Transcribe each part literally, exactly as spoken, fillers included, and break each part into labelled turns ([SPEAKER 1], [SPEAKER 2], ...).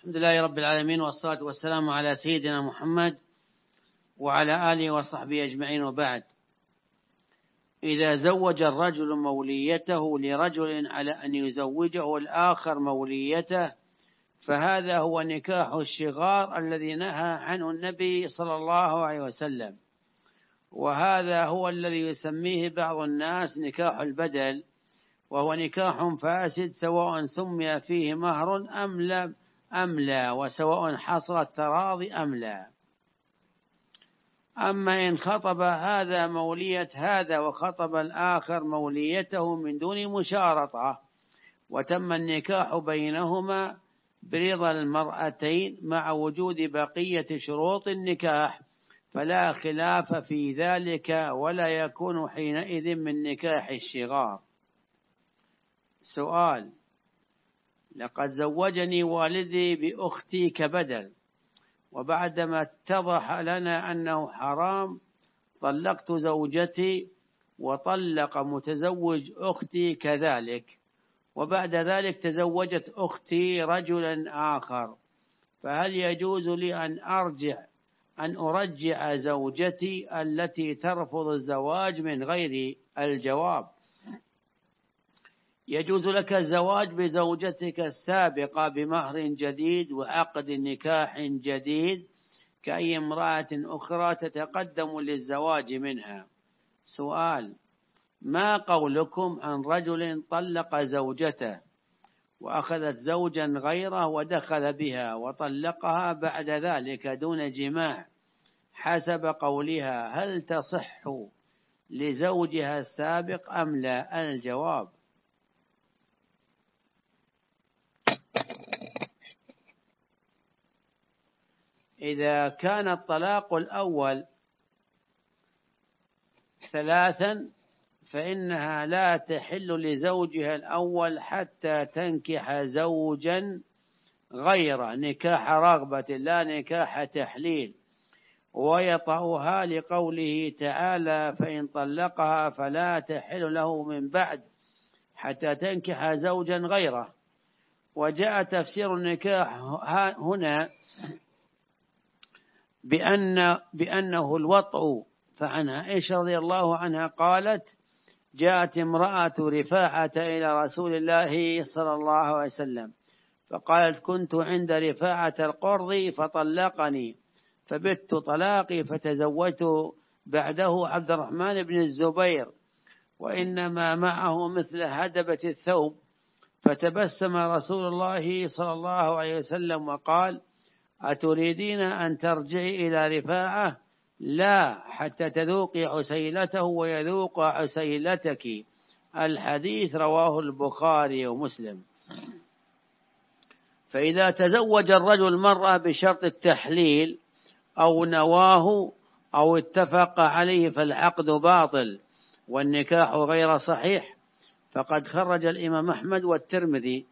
[SPEAKER 1] الحمد لله رب العالمين، والصلاة والسلام على سيدنا محمد وعلى آله وصحبه أجمعين، وبعد. إذا زوج الرجل موليته لرجل على أن يزوجه الآخر موليته، فهذا هو نكاح الشغار الذي نهى عنه النبي صلى الله عليه وسلم، وهذا هو الذي يسميه بعض الناس نكاح البدل، وهو نكاح فاسد سواء سمي فيه مهر أم لا أم لا، وسواء حصل التراضي أم لا. أما إن خطب هذا مولية هذا وخطب الآخر موليته من دون مشارطة، وتم النكاح بينهما برضا المرأتين مع وجود بقية شروط النكاح، فلا خلاف في ذلك، ولا يكون حينئذ من نكاح الشغار. سؤال: لقد زوجني والدي بأختي كبدل، وبعدما اتضح لنا أنه حرام طلقت زوجتي وطلق متزوج أختي كذلك، وبعد ذلك تزوجت أختي رجلا آخر، فهل يجوز لي أن أرجع أن أرجع زوجتي التي ترفض الزواج من غير الجواب؟ يجوز لك الزواج بزوجتك السابقة بمهر جديد وعقد نكاح جديد كأي امرأة أخرى تتقدم للزواج منها. سؤال: ما قولكم عن رجل طلق زوجته وأخذت زوجا غيره ودخل بها وطلقها بعد ذلك دون جماع حسب قولها، هل تصح لزوجها السابق أم لا؟ الجواب: إذا كان الطلاق الأول ثلاثا فإنها لا تحل لزوجها الأول حتى تنكح زوجا غير نكاح رغبة لا نكاح تحليل، ويطأها لقوله تعالى: فإن طلقها فلا تحل له من بعد حتى تنكح زوجا غيره. وجاء تفسير النكاح هنا بأن بأنه الوطء، فعن عائشة رضي الله عنها قالت: جاءت امرأة رفاعة إلى رسول الله صلى الله عليه وسلم فقالت: كنت عند رفاعة القرظ فطلقني فبت طلاقي فتزوجت بعده عبد الرحمن بن الزبير، وإنما معه مثل هدبة الثوب، فتبسم رسول الله صلى الله عليه وسلم وقال: أتريدين أن ترجعي إلى رفاعة؟ لا، حتى تذوقي عسيلته ويذوق عسيلتك. الحديث رواه البخاري ومسلم. فإذا تزوج الرجل المرأة بشرط التحليل أو نواه أو اتفق عليه فالعقد باطل والنكاح غير صحيح. فقد خرج الإمام أحمد والترمذي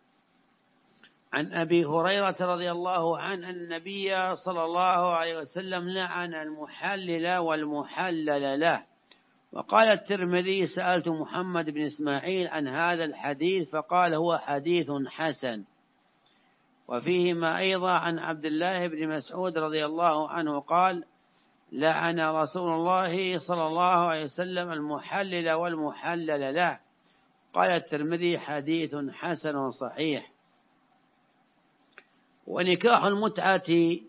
[SPEAKER 1] عن أبي هريرة رضي الله عنه أن النبي صلى الله عليه وسلم لعن المحلل والمحلل له. وقال الترمذي: سألت محمد بن إسماعيل عن هذا الحديث فقال هو حديث حسن. وفيهما أيضا عن عبد الله بن مسعود رضي الله عنه قال: لعن رسول الله صلى الله عليه وسلم المحلل والمحلل له. قال الترمذي: حديث حسن صحيح. ونكاح المتعة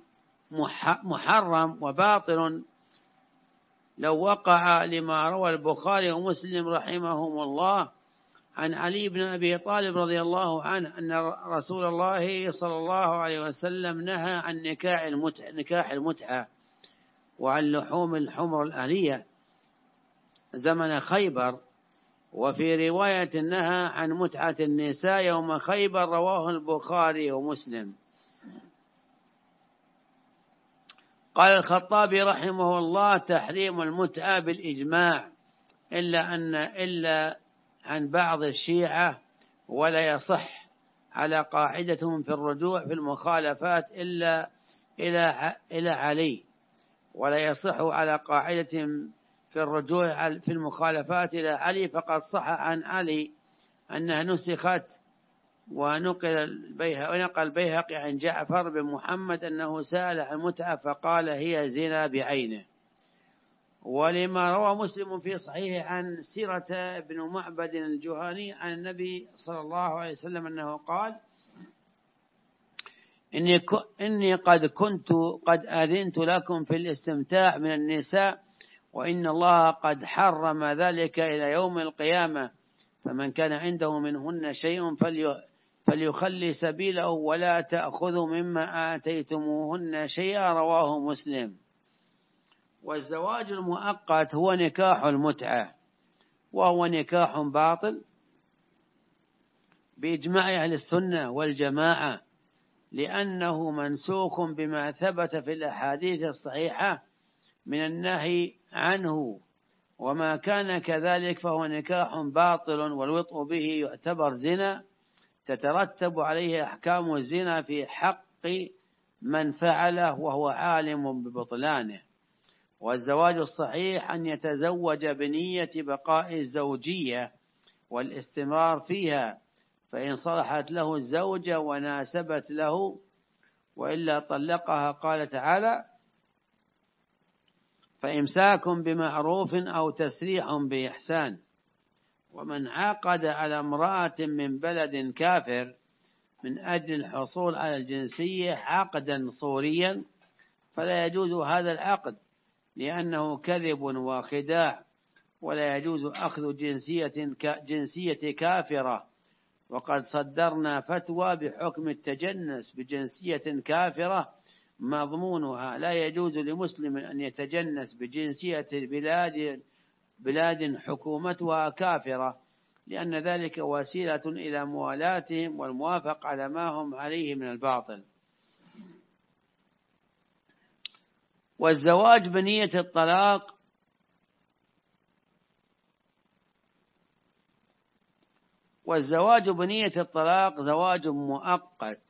[SPEAKER 1] محرم وباطل لو وقع، لما روى البخاري ومسلم رحمهم الله عن علي بن أبي طالب رضي الله عنه أن رسول الله صلى الله عليه وسلم نهى عن نكاح المتعة, نكاح المتعة وعن لحوم الحمر الأهلية زمن خيبر. وفي رواية نهى عن متعة النساء يوم خيبر، رواه البخاري ومسلم. قال الخطابي رحمه الله: تحريم المتعة بالإجماع، إلا أن إلا عن بعض الشيعة، ولا يصح على قاعدتهم في الرجوع في المخالفات إلا إلى إلى علي، ولا يصح على قاعدتهم في الرجوع في المخالفات إلى علي. فقد صح عن علي أنها نسخت ونقل البيهقي ونقل البيهقي عن جعفر بن محمد أنه سأل عن المتعة فقال هي زنا بعينه. ولما روى مسلم في صحيحه عن سيرة بن معبد الجهني عن النبي صلى الله عليه وسلم أنه قال إني, إني قد كنت قد آذنت لكم في الاستمتاع من النساء وإن الله قد حرم ذلك إلى يوم القيامة، فمن كان عنده منهن شيء فليخلي سبيله ولا تأخذوا مما آتيتموهن شيئا. رواه مسلم. والزواج المؤقت هو نكاح المتعة، وهو نكاح باطل بإجماع أهل السنة والجماعة، لأنه منسوخ بما ثبت في الأحاديث الصحيحة من النهي عنه، وما كان كذلك فهو نكاح باطل، والوطء به يعتبر زنا تترتب عليه أحكام الزنا في حق من فعله وهو عالم ببطلانه. والزواج الصحيح أن يتزوج بنية بقاء الزوجية والاستمرار فيها، فإن صلحت له الزوجة وناسبت له وإلا طلقها. قال تعالى فإمساكم بمعروف أو تسريح بإحسان. ومن عقد على امرأة من بلد كافر من أجل الحصول على الجنسية عقدا صوريا فلا يجوز هذا العقد، لأنه كذب وخداع، ولا يجوز أخذ جنسية جنسية كافرة. وقد صدرنا فتوى بحكم التجنس بجنسية كافرة مضمونها لا يجوز لمسلم أن يتجنس بجنسية بلاد بلاد حكومتها كافرة، لأن ذلك وسيلة إلى موالاتهم والموافق على ما هم عليه من الباطل. والزواج بنية الطلاق والزواج بنية الطلاق زواج مؤقت،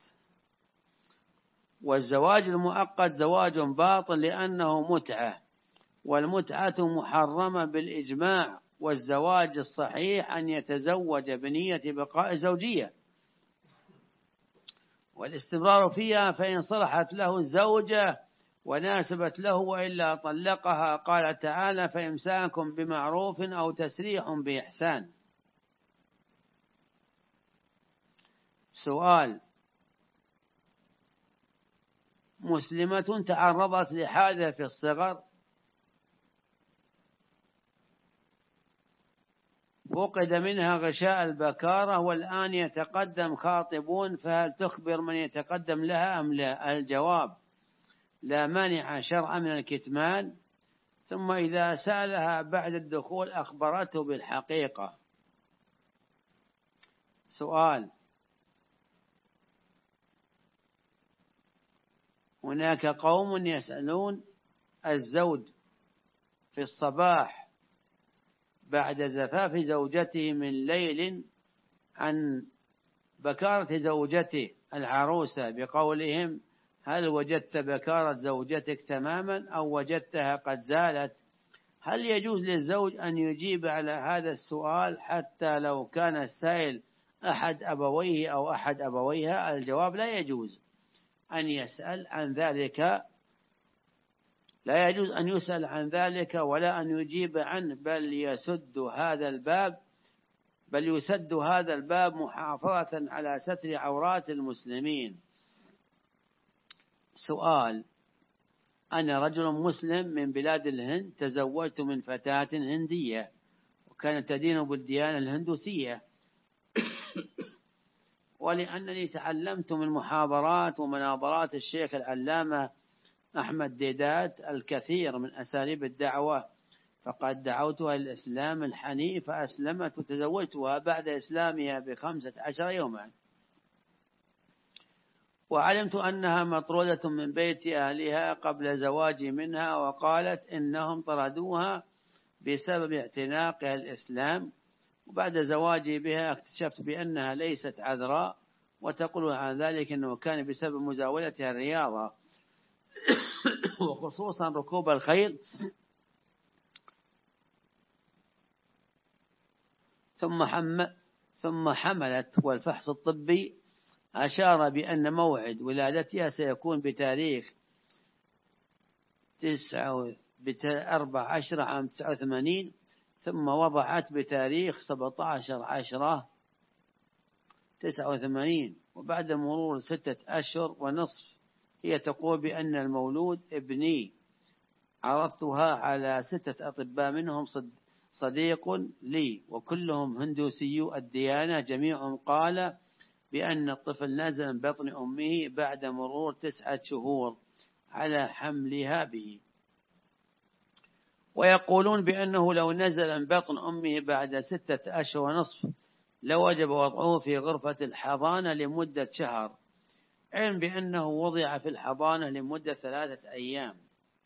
[SPEAKER 1] والزواج المؤقت زواج باطل لأنه متعة، والمتعة محرمة بالإجماع. والزواج الصحيح أن يتزوج بنية بقاء زوجية والاستمرار فيها، فإن صلحت له الزوجة وناسبت له وإلا طلقها. قال تعالى فإمساكم بمعروف أو تسريح بإحسان. سؤال: مسلمة تعرضت لحادثة في الصغر فقد منها غشاء البكارة والآن يتقدم خاطبون، فهل تخبر من يتقدم لها أم لا؟ الجواب: لا مانع شرعا من الكتمان، ثم إذا سألها بعد الدخول أخبرته بالحقيقة. سؤال: هناك قوم يسألون الزوج في الصباح بعد زفاف زوجته من ليل عن بكارة زوجته العروسة بقولهم هل وجدت بكارة زوجتك تماما أو وجدتها قد زالت؟ هل يجوز للزوج أن يجيب على هذا السؤال حتى لو كان السائل أحد أبويه أو أحد أبويها؟ الجواب: لا يجوز أن يسأل عن ذلك، لا يجوز أن يسأل عن ذلك ولا أن يجيب عنه، بل يسد هذا الباب بل يسد هذا الباب محافظة على ستر عورات المسلمين. سؤال: أنا رجل مسلم من بلاد الهند، تزوجت من فتاة هندية وكانت تدين بالديانة الهندوسية، ولأنني تعلمت من محاضرات ومناظرات الشيخ العلامة أحمد ديدات الكثير من أساليب الدعوة، فقد دعوتها للإسلام الحنيف فأسلمت وتزوجتها بعد إسلامها بخمسة عشر يوما، وعلمت أنها مطرودة من بيت أهلها قبل زواجي منها، وقالت إنهم طردوها بسبب اعتناقها الإسلام، وبعد زواجي بها اكتشفت بأنها ليست عذراء، وتقول عن ذلك أنه كان بسبب مزاولتها الرياضة وخصوصا ركوب الخيل، ثم حمل ثم حملت، والفحص الطبي أشار بأن موعد ولادتها سيكون بتاريخ تسعة أربعة عشر عام تسعة وثمانين، ثم وضعت بتاريخ سبعة عشر عشرة تسعة وثمانين، وبعد مرور ستة أشهر ونصف هي تقول بأن المولود ابني. عرضتها على ستة أطباء منهم صديق لي وكلهم هندوسيو الديانة، جميعهم قال بأن الطفل نزل من بطن أمه بعد مرور تسعة شهور على حملها به، ويقولون بأنه لو نزل من بطن أمه بعد ستة أشهر ونصف لوجب وضعه في غرفة الحضانة لمدة شهر، علم بأنه وضع في الحضانة لمدة ثلاثة أيام.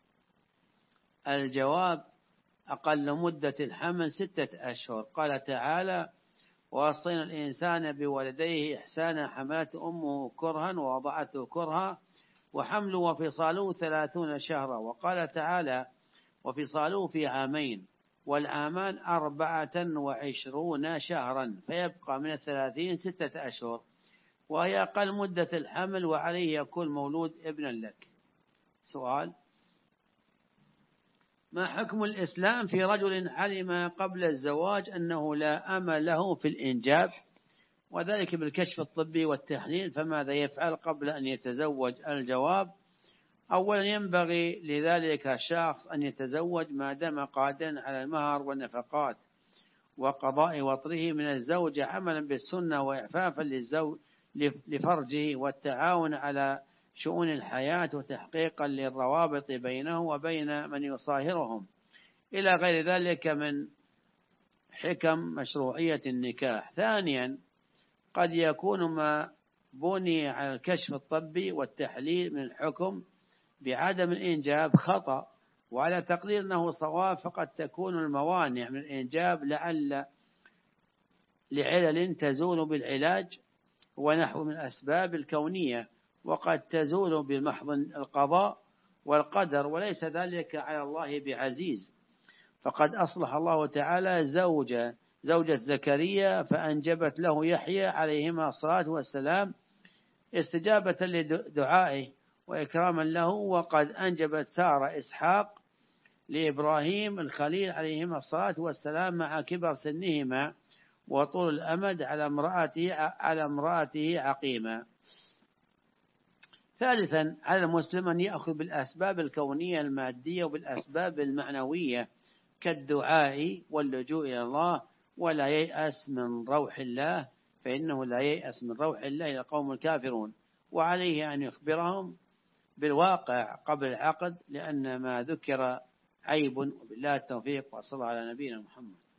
[SPEAKER 1] الجواب: أقل مدة الحمل ستة أشهر. قال تعالى: ووصينا الإنسان بولديه إحسانا، حملته أمه كرها ووضعته كرها وحمله وفصاله ثلاثون شهرا. وقال تعالى: وفصاله في عامين، والعامان أربعة وعشرون شهرا، فيبقى من الثلاثين ستة أشهر، وهي أقل مدة الحمل، وعليه يكون مولود ابنا لك. سؤال: ما حكم الإسلام في رجل علم قبل الزواج أنه لا أمل له في الإنجاب، وذلك بالكشف الطبي والتحليل، فماذا يفعل قبل أن يتزوج؟ الجواب: أولا ينبغي لذلك الشخص أن يتزوج ما دام قادرا على المهر والنفقات وقضاء وطره من الزوجة، عملا بالسنة وإعفافا للزوج لفرجه والتعاون على شؤون الحياة وتحقيقا للروابط بينه وبين من يصاهرهم، إلى غير ذلك من حكم مشروعية النكاح. ثانيا، قد يكون ما بني على الكشف الطبي والتحليل من الحكم بعدم الإنجاب خطأ، وعلى تقدير أنه صواب، فقد تكون الموانع من الإنجاب لعل لعلل تزول بالعلاج ونحو من الأسباب الكونية، وقد تزول بمحض القضاء والقدر، وليس ذلك على الله بعزيز. فقد أصلح الله تعالى زوجة زوجة زكريا فأنجبت له يحيى عليهما الصلاة والسلام استجابة لدعائه وإكراما له، وقد أنجبت سارة إسحاق لإبراهيم الخليل عليهما الصلاة والسلام مع كبر سنهما وطول الأمد على امرأته على امرأته عقيما. ثالثا، على المسلم أن يأخذ بالأسباب الكونية المادية وبالأسباب المعنوية كالدعاء واللجوء إلى الله، ولا ييأس من روح الله، فإنه لا ييأس من روح الله إلا القوم الكافرون، وعليه أن يخبرهم بالواقع قبل العقد، لأن ما ذكر عيب. وبالله التوفيق، وصلى على نبينا محمد.